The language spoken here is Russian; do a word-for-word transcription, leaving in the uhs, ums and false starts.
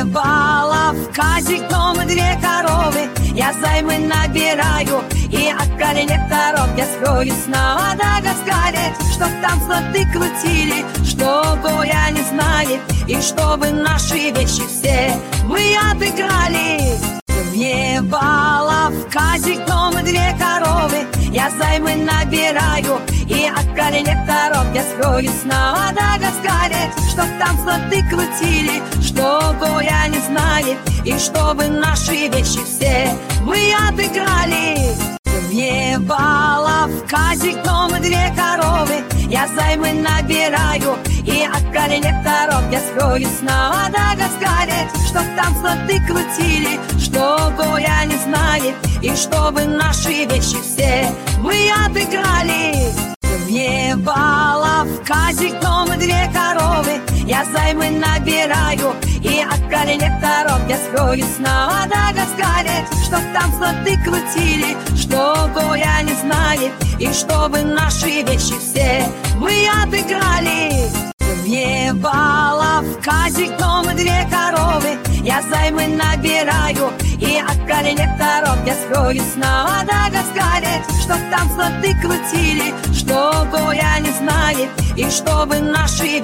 бала в казиком две коровы. Я займы набираю и от коллекторов я строюсь на Мадагаскаре, чтоб там злоты крутили, что Гоя не знает, и чтобы наши вещи все мы обыграли. Две бала в казиком две коровы. Я займы набираю и от коллекторов я строюсь на Мадагаскаре, чтоб там злоты крутили, что Гоя не знает, и чтобы наши вещи все мы обыграли. Две бала в казиком две коровы. Я займы набираю и от коллекторов я строюсь на Мадагаскаре, чтоб там злоты крутили, что Гоя не знает, и чтобы наши вещи все мы обыграли. Две бала в казиком две коровы. Я займы набираю и от коллекторов я строюсь на Мадагаскаре, чтоб там злоты крутили, что Гоя не знает, и чтобы наши вещи все мы обыграли. Две бала в казиком две коровы. Я займы набираю и от коллекторов я строюсь на Мадагаскаре, чтоб там злоты крутили, что Гоя не знает, и чтобы наши